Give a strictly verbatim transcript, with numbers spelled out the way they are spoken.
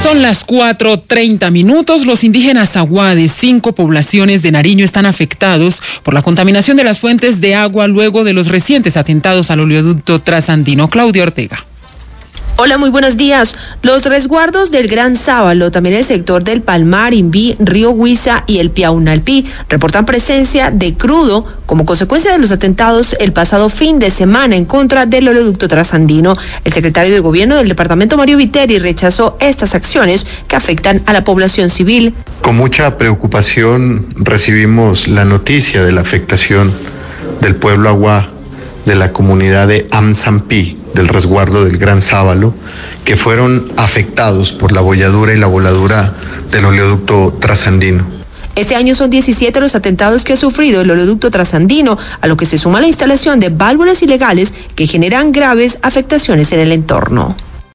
Son las cuatro treinta minutos. Los indígenas Aguá de cinco poblaciones de Nariño están afectados por la contaminación de las fuentes de agua luego de los recientes atentados al oleoducto trasandino. Claudia Ortega. Hola, muy buenos días. Los resguardos del Gran Sábalo, también el sector del Palmar, Imbí, Río Huiza y el Piaunalpí reportan presencia de crudo como consecuencia de los atentados el pasado fin de semana en contra del oleoducto trasandino. El secretario de Gobierno del departamento, Mario Viteri, rechazó estas acciones que afectan a la población civil. Con mucha preocupación recibimos la noticia de la afectación del pueblo Aguá de la comunidad de Amsampí, del resguardo del Gran Sábalo, que fueron afectados por la bolladura y la voladura del oleoducto trasandino. Este año son diecisiete los atentados que ha sufrido el oleoducto trasandino, a lo que se suma la instalación de válvulas ilegales que generan graves afectaciones en el entorno.